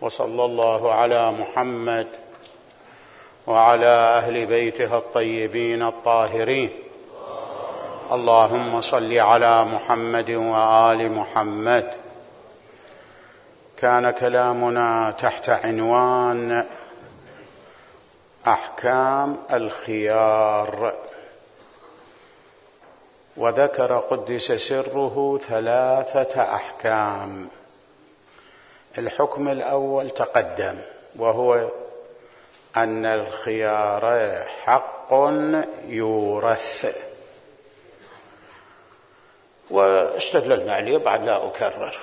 وصلى الله على محمد وعلى أهل بيته الطيبين الطاهرين. اللهم صل على محمد وآل محمد. كان كلامنا تحت عنوان أحكام الخيار، وذكر قدس سره 3 أحكام. الحكم الأول تقدم، وهو أن الخيار حق يورث، واستدللنا عليه بعد لا أكرر.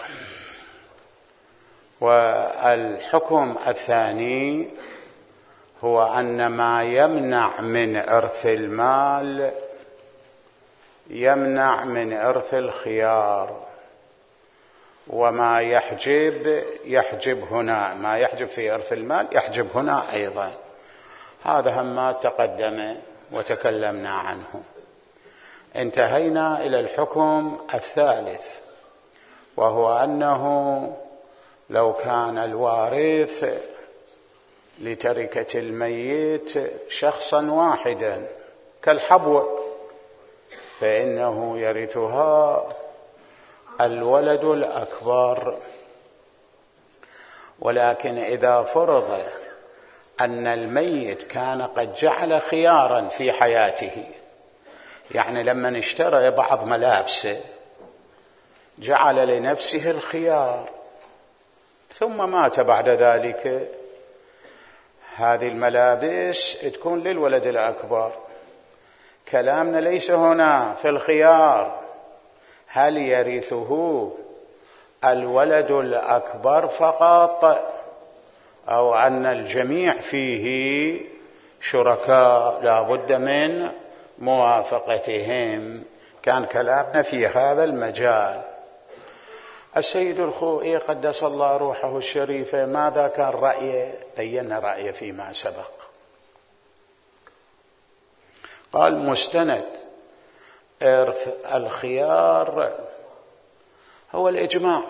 والحكم الثاني هو أن ما يمنع من إرث المال يمنع من إرث الخيار، وما يحجب هنا، ما يحجب في إرث المال يحجب هنا أيضا. هذا ما تقدم وتكلمنا عنه. انتهينا إلى الحكم الثالث، وهو أنه لو كان الوارث لتركة الميت شخصا واحدا كالحبوة، فإنه يرثها الولد الأكبر. ولكن إذا فرض أن الميت كان قد جعل خيارا في حياته، يعني لما اشترى بعض ملابسه جعل لنفسه الخيار، ثم مات بعد ذلك، هذه الملابس تكون للولد الأكبر. كلامنا ليس هنا في الخيار هل يرثه الولد الأكبر فقط أو أن الجميع فيه شركاء لا بد من موافقتهم. كان كلامنا في هذا المجال. السيد الخوئي قدس الله روحه الشريفة ماذا كان رأيه؟ بينا رأيه فيما سبق. قال مستند إرث الخيار هو الإجماع،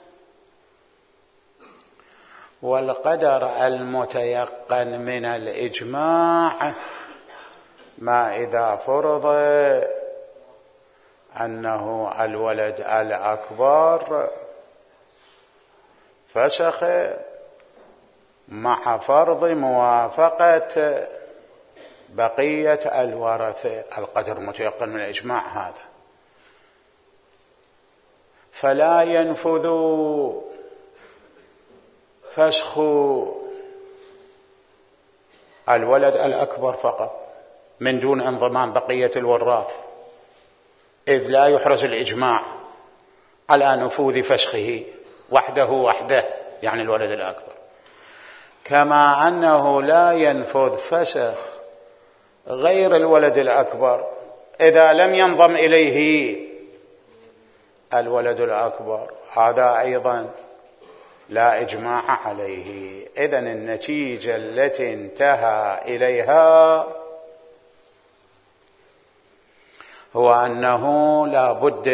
والقدر المتيقن من الإجماع ما إذا فرض أنه الولد الأكبر فسخ مع فرض موافقة بقية الورثة. القدر متيقن من الإجماع هذا، فلا ينفذ فسخ الولد الأكبر فقط من دون انضمام بقية الوراث، إذ لا يحرز الإجماع على نفوذ فسخه وحده، يعني الولد الأكبر. كما أنه لا ينفذ فسخ غير الولد الأكبر إذا لم ينضم إليه الولد الأكبر، هذا أيضا لا إجماع عليه. إذن النتيجة التي انتهى إليها هو أنه لا بد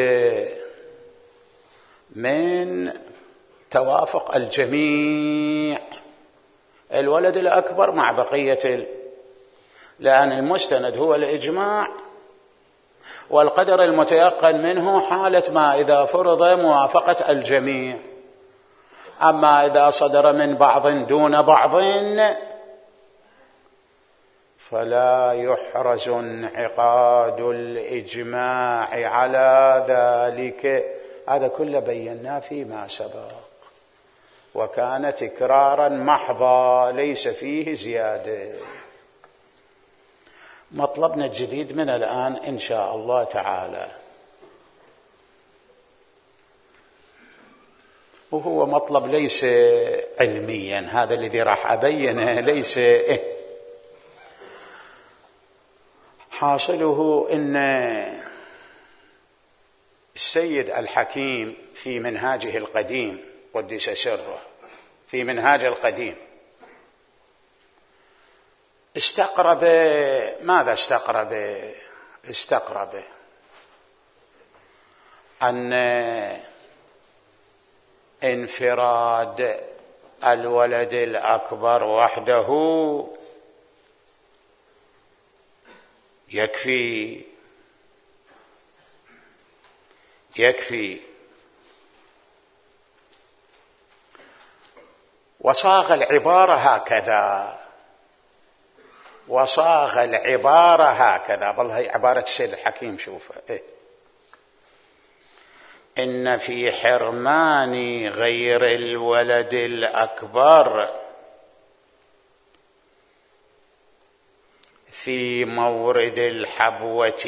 من توافق الجميع، الولد الأكبر مع بقية لأن المستند هو الإجماع، والقدر المتيقن منه حالة ما إذا فرض موافقة الجميع. أما إذا صدر من بعض دون بعض فلا يحرز انعقاد الإجماع على ذلك. هذا كله بيناه فيما سبق، وكان تكرارا محضا ليس فيه زيادة. مطلبنا الجديد من الآن إن شاء الله تعالى، وهو مطلب ليس علميا، هذا الذي راح أبينه ليس حاصله إن السيد الحكيم في منهاجه القديم قدس سره، في منهاج القديم استقرب. ماذا استقرب؟ استقرب أن انفراد الولد الأكبر وحده يكفي. وصاغ العبارة هكذا، بل هي عبارة السيد الحكيم، شوفها إن في حرمان غير الولد الأكبر في مورد الحبوة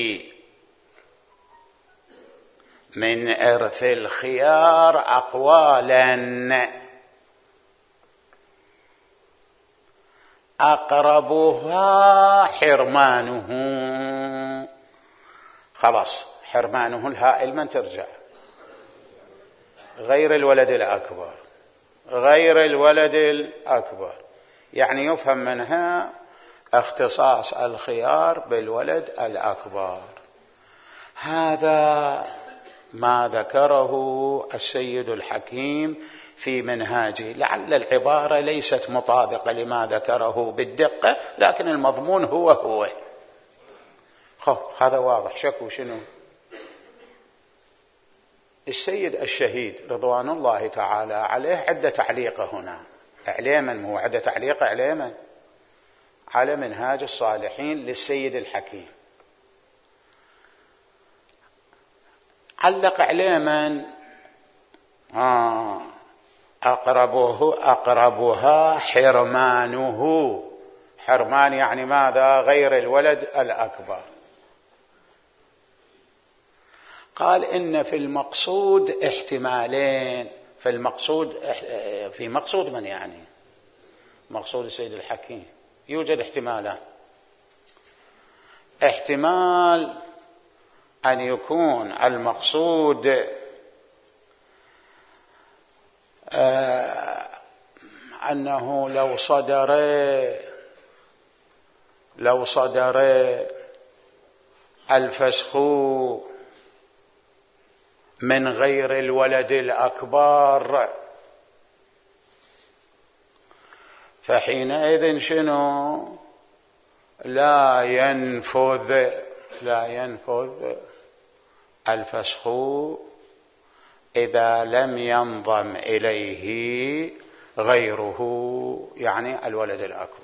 من إرث الخيار أقوالا أقربها حرمانه. خلاص، حرمانه الهائل من ترجع؟ غير الولد الأكبر، يعني يفهم منها اختصاص الخيار بالولد الأكبر. هذا ما ذكره السيد الحكيم في منهاجه. لعل العبارة ليست مطابقة لما ذكره بالدقة، لكن المضمون هو. هذا واضح. شكو شنو؟ السيد الشهيد رضوان الله تعالى عليه عدة تعليقة هنا، إعلاما، هو عدة تعليقة إعلاما على منهاج الصالحين للسيد الحكيم. علق إعلاما أقربها حرمانه. حرمان يعني ماذا؟ غير الولد الأكبر. قال إن في المقصود احتمالين. في مقصود من يعني؟ مقصود السيد الحكيم يوجد احتمالان. احتمال أن يكون المقصود أنه لو صدر الفسخ من غير الولد الأكبر فحينئذ شنو؟ لا ينفذ الفسخ إذا لم ينضم إليه غيره، يعني الولد الأكبر.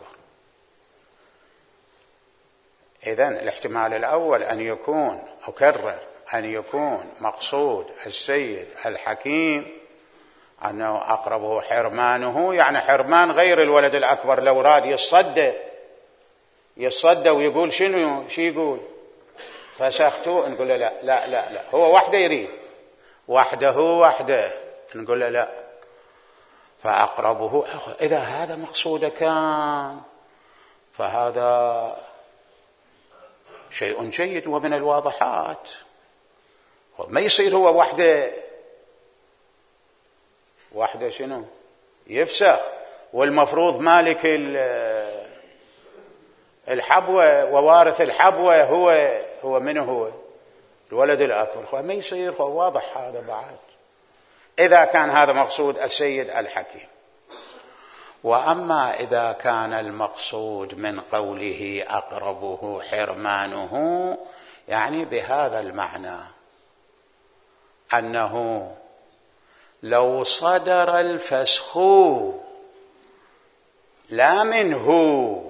إذن الاحتمال الأول أن يكون، أكرر، أن يكون مقصود السيد الحكيم أنه أقربه حرمانه، يعني حرمان غير الولد الأكبر. لو راد يصدى ويقول شنو يقول؟ فسخته، نقول له لا هو وحده يريد، وحده نقول له لا، فأقربه. إذا هذا مقصود كان فهذا شيء جيد ومن الواضحات. ما يصير هو وحده شنو يفسخ، والمفروض مالك الحبوة ووارث الحبوة هو منه؟ هو الولد الأكبر. ما يصير، هو واضح هذا بعد، إذا كان هذا مقصود السيد الحكيم. وأما إذا كان المقصود من قوله أقربه حرمانه، يعني بهذا المعنى أنه لو صدر الفسخ لا منه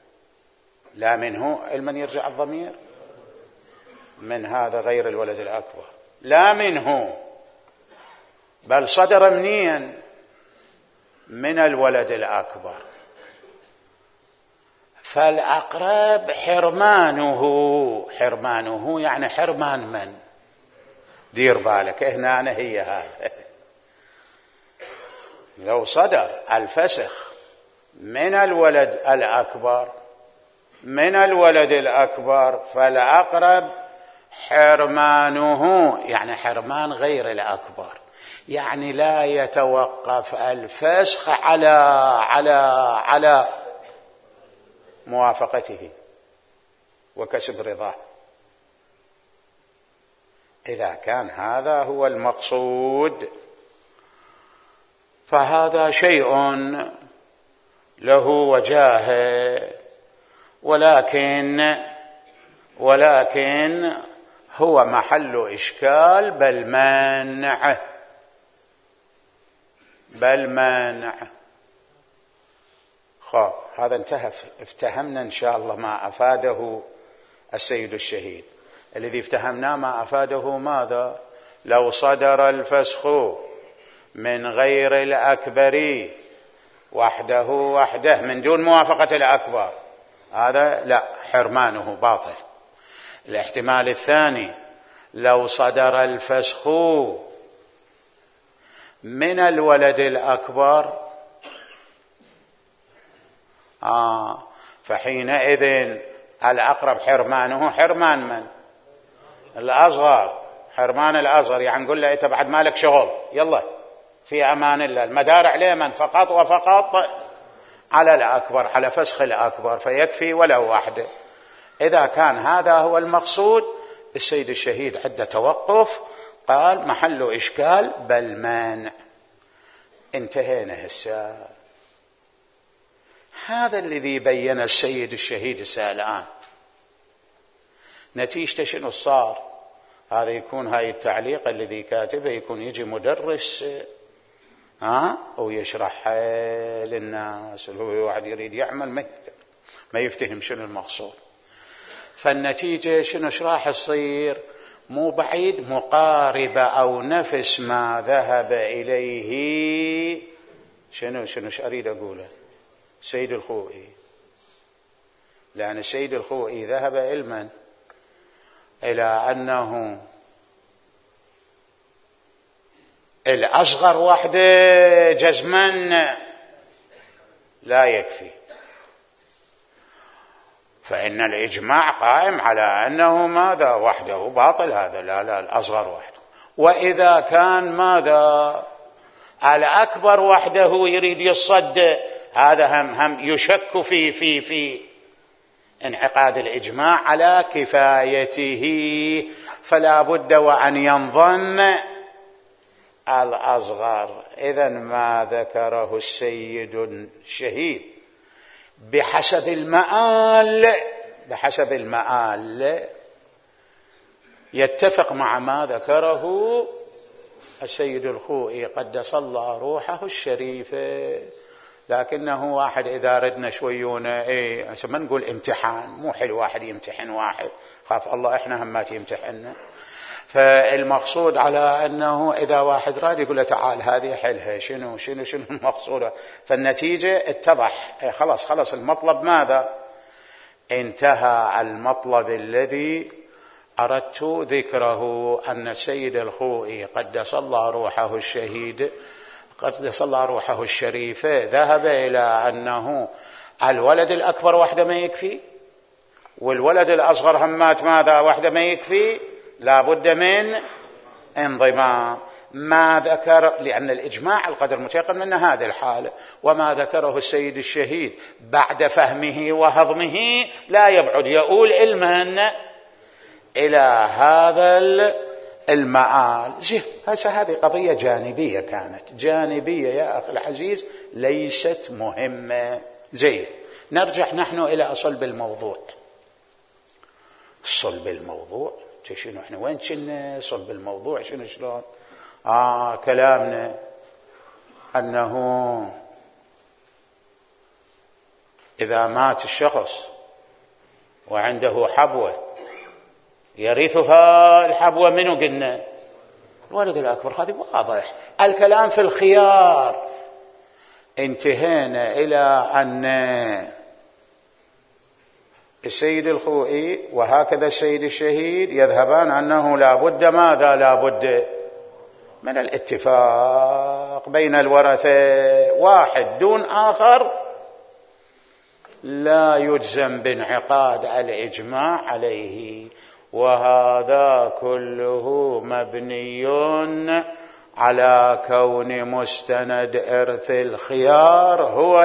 المن يرجع الضمير من هذا غير الولد الأكبر، لا منه، بل صدر منين؟ من الولد الأكبر، فالأقرب حرمانه يعني حرمان من؟ دير بالك هنا هي هذا. لو صدر الفسخ من الولد الأكبر فالأقرب حرمانه، يعني حرمان غير الأكبر، يعني لا يتوقف الفسخ على موافقته وكسب رضاه. إذا كان هذا هو المقصود فهذا شيء له وجاهه، ولكن هو محل إشكال بل مانع. خب هذا انتهى، افتهمنا إن شاء الله ما أفاده السيد الشهيد. الذي افتهمناه ما أفاده ماذا؟ لو صدر الفسخ من غير الأكبر وحده من دون موافقة الأكبر، هذا لا، حرمانه باطل. الاحتمال الثاني لو صدر الفسخ من الولد الأكبر، فحينئذ الأقرب حرمانه حرمان من؟ الأصغر، حرمان الأصغر. يعني نقول له أنت بعد مالك شغل، يلا في أمان الله، المدار عليه من؟ فقط وفقط على الأكبر، على فسخ الأكبر، فيكفي ولو واحدة. إذا كان هذا هو المقصود، السيد الشهيد عند توقف قال محل إشكال بل مانع. انتهينا هسه. هذا الذي بين السيد الشهيد الآن. نتيجة شنو صار؟ هذا يكون هاي التعليق الذي كاتبه يكون يجي مدرس ويشرحها للناس، هو واحد يريد يعمل ما يفتهم شنو المقصود. فالنتيجة شنو راح يصير؟ مو بعيد مقاربة أو نفس ما ذهب إليه شنو أريد أقوله سيد الخوئي. لأن السيد الخوئي ذهب علما إلى أنه الأصغر وحده جزما لا يكفي، فإن الإجماع قائم على أنه ماذا؟ وحده باطل، هذا لا الأصغر وحده. وإذا كان ماذا؟ الأكبر وحده يريد يصدق، هذا هم يشك في انعقاد الإجماع على كفايته، فلا بد وأن ينظن الأصغر. إذن ما ذكره السيد الشهيد بحسب المآل يتفق مع ما ذكره السيد الخوئي قدس الله روحه الشريفة. لكنه واحد إذا ردنا شويونه ما نقول امتحان، مو حلو واحد يمتحن واحد، خاف الله إحنا همات يمتحننا. فالمقصود على أنه إذا واحد راد يقول له تعال هذه حلها شنو المقصود. فالنتيجة اتضح، خلاص المطلب ماذا؟ انتهى المطلب الذي أردت ذكره، أن السيد الخوئي قدس الله روحه الشهيد قدس الله روحه الشريفة ذهب إلى أنه الولد الأكبر وحده ما يكفي، والولد الأصغر همات ماذا؟ وحده ما يكفي، لا بد من انضمام. ما ذكر، لأن الإجماع القدر متيقن من هذه الحالة، وما ذكره السيد الشهيد بعد فهمه وهضمه لا يبعد، يؤول علما إلى هذا المآل. هذه قضية جانبية، كانت جانبية يا أخي العزيز، ليست مهمة. نرجع نحن إلى صلب الموضوع. صلب الموضوع شنو؟ احنا وين كنا؟ صلب الموضوع شلون؟ كلامنا أنه إذا مات الشخص وعنده حبوة يرثها الحبوة، منو قلنا؟ الولد الأكبر. هذا واضح. الكلام في الخيار. انتهينا إلى أن السيد الخوئي وهكذا السيد الشهيد يذهبان أنه لا بد ماذا؟ لا بد من الاتفاق بين الورثة، واحد دون آخر لا يجزم بانعقاد الإجماع عليه. وهذا كله مبني على كون مستند إرث الخيار هو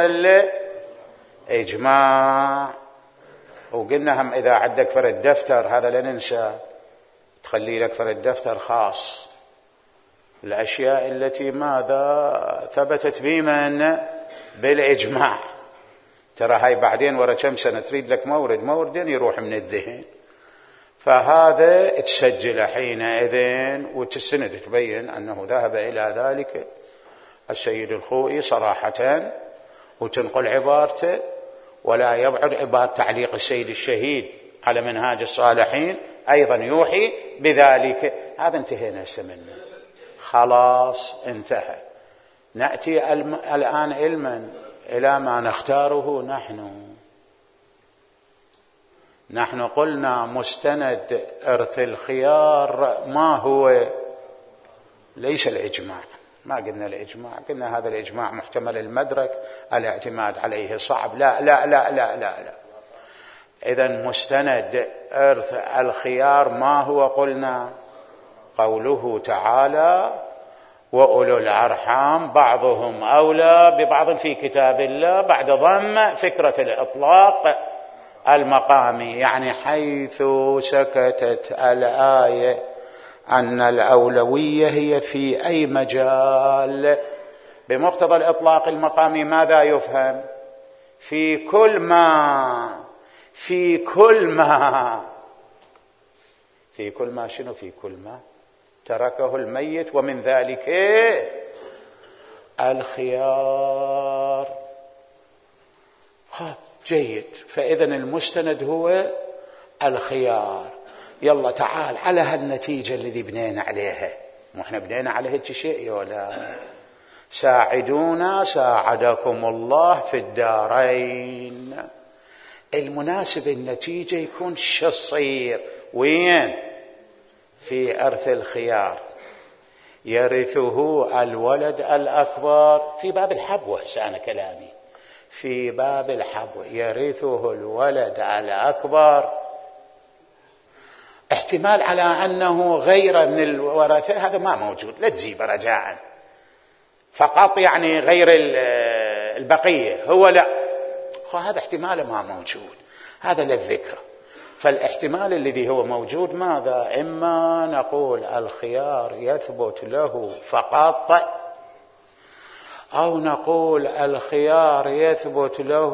الإجماع. وقلنا هم إذا عندك فرد دفتر، هذا لا ننسى، تخلي لك فرد دفتر خاص الأشياء التي ماذا ثبتت بمن؟ بالإجماع. ترى هاي بعدين ورا كم سنة تريد لك موردين يروح من الذهن، فهذا تسجل حينئذ وتسند تبين أنه ذهب إلى ذلك السيد الخوئي صراحة، وتنقل عبارته، ولا يبعد عبارة تعليق السيد الشهيد على منهاج الصالحين أيضا يوحي بذلك. هذا انتهينا منه، خلاص انتهى. نأتي الآن علما إلى ما نختاره نحن قلنا مستند إرث الخيار ما هو؟ ليس الإجماع، ما قلنا الإجماع، قلنا هذا الإجماع محتمل المدرك، الاعتماد عليه صعب. لا لا لا لا لا, لا. إذن مستند إرث الخيار ما هو؟ قلنا قوله تعالى وأولو الأرحام بعضهم أولى ببعض في كتاب الله، بعد ضم فكرة الإطلاق المقامي، يعني حيث سكتت الآية أن الأولوية هي في أي مجال بمقتضى الإطلاق المقامي ماذا يفهم؟ في كل ما شنو؟ في كل ما تركه الميت، ومن ذلك الخيار. جيد، فإذا المستند هو الخيار. يلا تعال على هالنتيجة الذي بنينا عليها، واحنا بنينا على هيك شيء ولا ساعدونا ساعدكم الله في الدارين. المناسب النتيجة يكون شصير وين؟ في إرث الخيار. يرثه الولد الأكبر في باب الحبوة، سأنا كلامي في باب الحبوة، يرثه الولد الأكبر. احتمال على أنه غير من الورثة هذا ما موجود، لا تجيب رجاء، فقط يعني غير البقية هو لا، هذا احتمال ما موجود، هذا للذكر. فالاحتمال الذي هو موجود ماذا؟ إما نقول الخيار يثبت له فقط، أو نقول الخيار يثبت له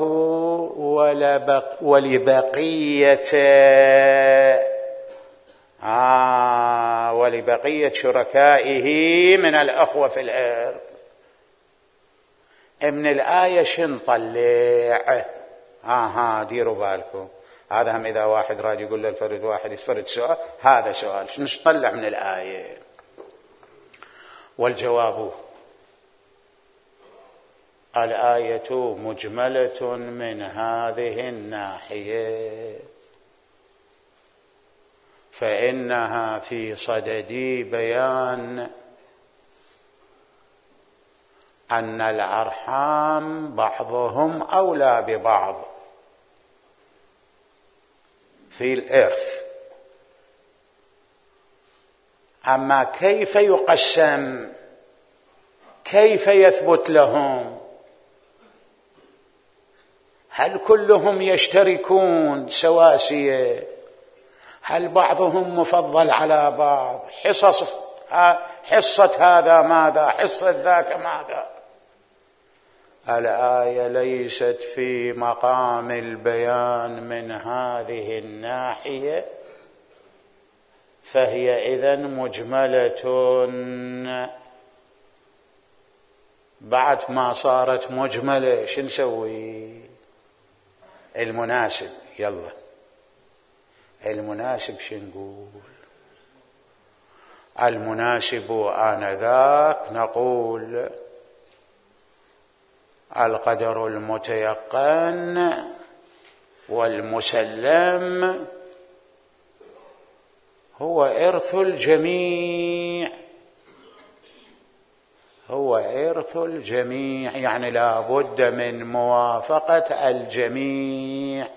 ولبقية شركائه من الأخوة في الإرث. من الآية شنطلع ديروا بالكم، هذا هم إذا واحد راجي يقول له الفرد واحد يفرد سؤال، هذا سؤال شنو نطلع من الآية؟ والجواب الآية مجملة من هذه الناحية، فإنها في صدد بيان أن الأرحام بعضهم أولى ببعض في الإرث. أما كيف يقسم؟ كيف يثبت لهم؟ هل كلهم يشتركون سواسية؟ هل بعضهم مفضل على بعض؟ حصة هذا ماذا؟ حصة ذاك ماذا؟ الآية ليست في مقام البيان من هذه الناحية، فهي إذن مجملة. بعد ما صارت مجملة شو نسوي؟ المناسب، يلا المناسب شو نقول؟ المناسب آنذاك نقول القدر المتيقن والمسلم هو إرث الجميع، هو إرث الجميع، يعني لا بد من موافقة الجميع.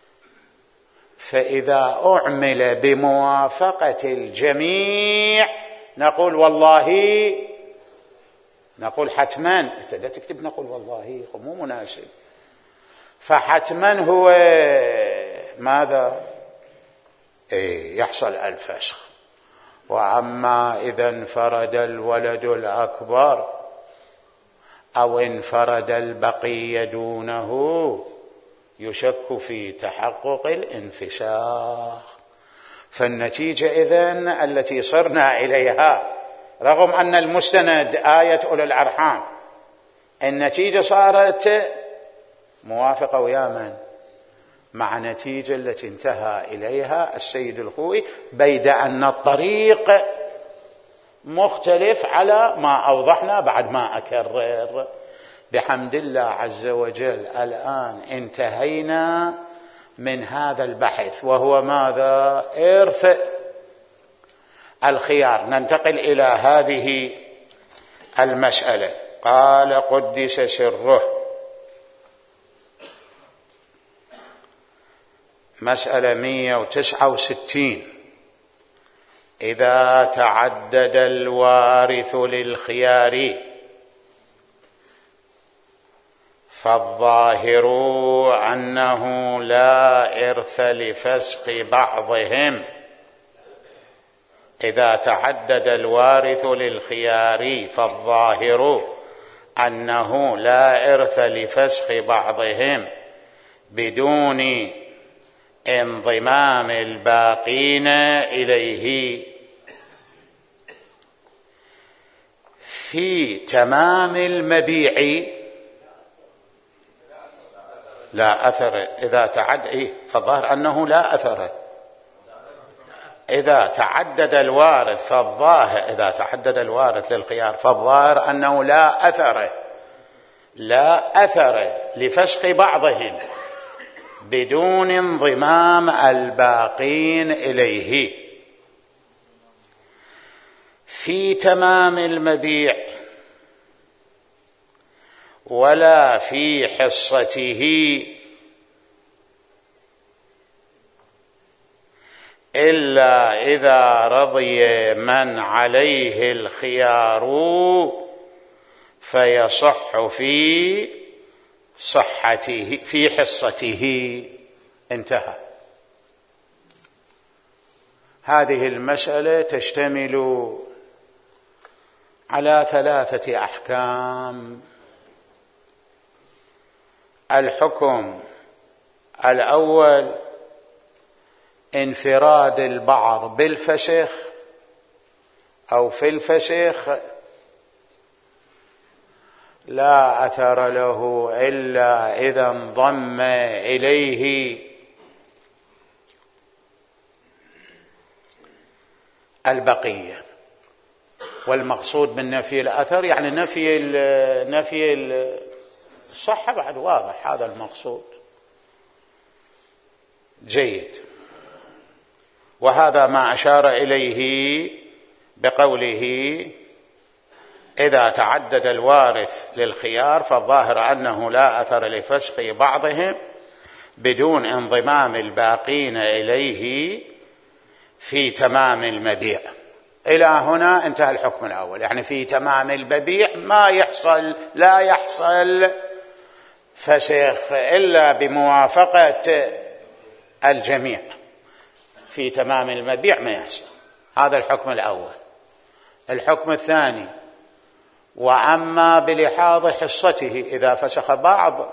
فإذا أعمل بموافقة الجميع نقول والله، نقول حتما، ابتدأت تكتب نقول والله مو مناسب، فحتما هو ماذا؟ يحصل الفسخ. وأما إذا انفرد الولد الأكبر أو انفرد البقي دونه يشك في تحقق الانفساخ. فالنتيجة إذن التي صرنا إليها رغم أن المستند آية أولي الأرحام، النتيجة صارت موافقة ويا من؟ مع نتيجة التي انتهى إليها السيد الخوئي، بيد أن الطريق مختلف على ما أوضحنا بعد ما أكرر. بحمد الله عز وجل الآن انتهينا من هذا البحث، وهو ماذا؟ إرث الخيار. ننتقل إلى هذه المسألة. قال قدس سره، مسألة 169: إذا تعدد الوارث للخيار فالظاهر أنه لا إرث لفسق بعضهم. إذا تعدد الوارث للخيار فالظاهر أنه لا إرث لفسق بعضهم بدون انضمام الباقين إليه. في تمام المبيع لا أثر. إذا تعدد فالظاهر أنه لا أثر. إذا تعدد الوارث فالظاهر، إذا تعدد الوارث للخيار فالظاهر أنه لا أثر لفسق بعضهم بدون انضمام الباقين إليه. في تمام المبيع ولا في حصته إلا إذا رضي من عليه الخيار فيصح في صحته في حصته. انتهى. هذه المسألة تشتمل على 3 أحكام. الحكم الأول انفراد البعض بالفسخ أو في الفسخ لا أثر له إلا إذا انضم إليه البقية. والمقصود من نفي الأثر يعني نفي الصحة، بعد واضح هذا المقصود. جيد. وهذا ما أشار إليه بقوله إذا تعدد الوارث للخيار فالظاهر أنه لا أثر لفسق بعضهم بدون انضمام الباقين إليه في تمام المبيع. إلى هنا انتهى الحكم الأول، يعني في تمام المبيع لا يحصل فسخ إلا بموافقة الجميع. في تمام المبيع ما يحصل. هذا الحكم الأول. الحكم الثاني: وأما بلحاظ حصته، إذا فسخ بعض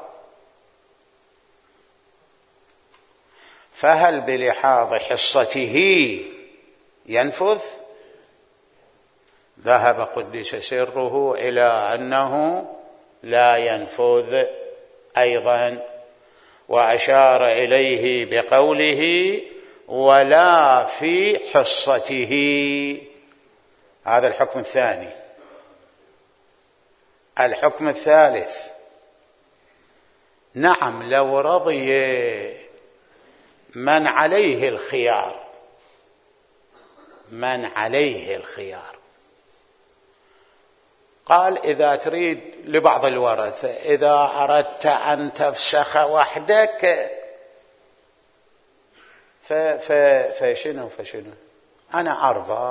فهل بلحاظ حصته ينفذ؟ ذهب قدس سره إلى أنه لا ينفذ أيضا، وأشار إليه بقوله ولا في حصته. هذا الحكم الثاني. الحكم الثالث: نعم لو رضي من عليه الخيار قال إذا تريد لبعض الورثة إذا أردت أن تفسخ وحدك فشنو أنا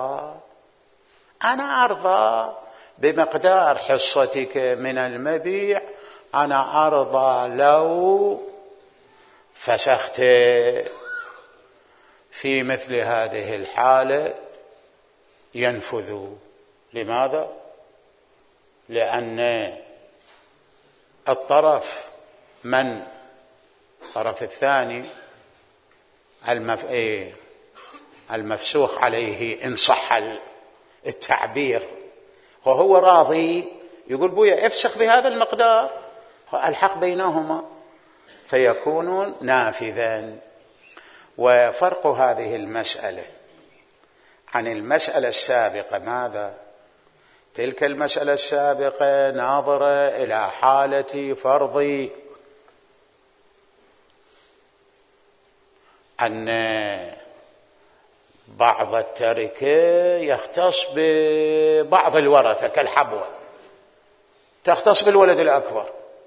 أرضى بمقدار حصتك من المبيع، أنا أرضى لو فسخت. في مثل هذه الحالة ينفذ. لماذا؟ لأن الطرف الطرف الثاني المفسوخ عليه إن صح التعبير، وهو راضي، يقول بويا افسخ بهذا المقدار، الحق بينهما فيكون نافذا. وفرق هذه المسألة عن المسألة السابقة ماذا؟ تلك المسألة السابقة ناظرة إلى حالة فرض أن بعض التركة يختص ببعض الورثة كالحبوة، تختص بالولد الأكبر،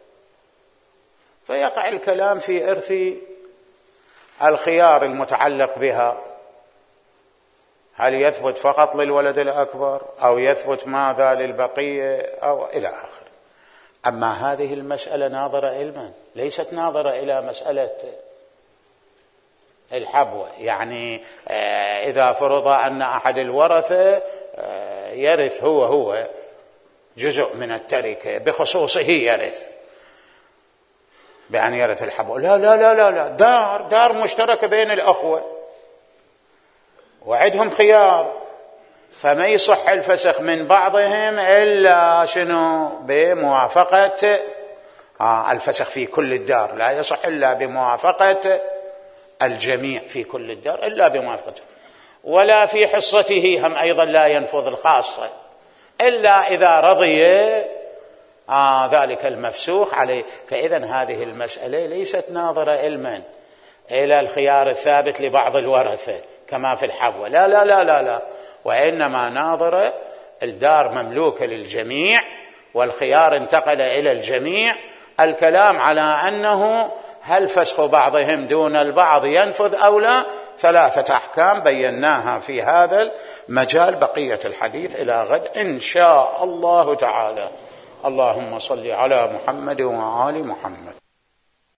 فيقع الكلام في إرث الخيار المتعلق بها، هل يثبت فقط للولد الأكبر أو يثبت ماذا للبقية أو إلى آخره. أما هذه المسألة ناظرة علما، ليست ناظرة إلى مسألة الحبوة. يعني إذا فرض أن أحد الورثة يرث هو جزء من التركة بخصوصه يرث بأن يرث الحبوة، لا لا لا لا لا، دار مشتركة بين الأخوة وعدهم خيار، فما يصح الفسخ من بعضهم إلا شنو؟ بموافقة الفسخ في كل الدار، لا يصح إلا بموافقة الجميع في كل الدار إلا بموافقته، ولا في حصته هم أيضا لا ينفذ الخاصة إلا إذا رضي ذلك المفسوخ عليه. فإذا هذه المسألة ليست ناظرة علما إلى الخيار الثابت لبعض الورثة كما في الحبوة، لا لا لا لا لا، وإنما ناظرة الدار مملوكة للجميع والخيار انتقل إلى الجميع، الكلام على أنه هل فسخ بعضهم دون البعض ينفذ أو لا. 3 أحكام بيناها في هذا المجال، بقية الحديث إلى غد إن شاء الله تعالى. اللهم صل على محمد وآل محمد.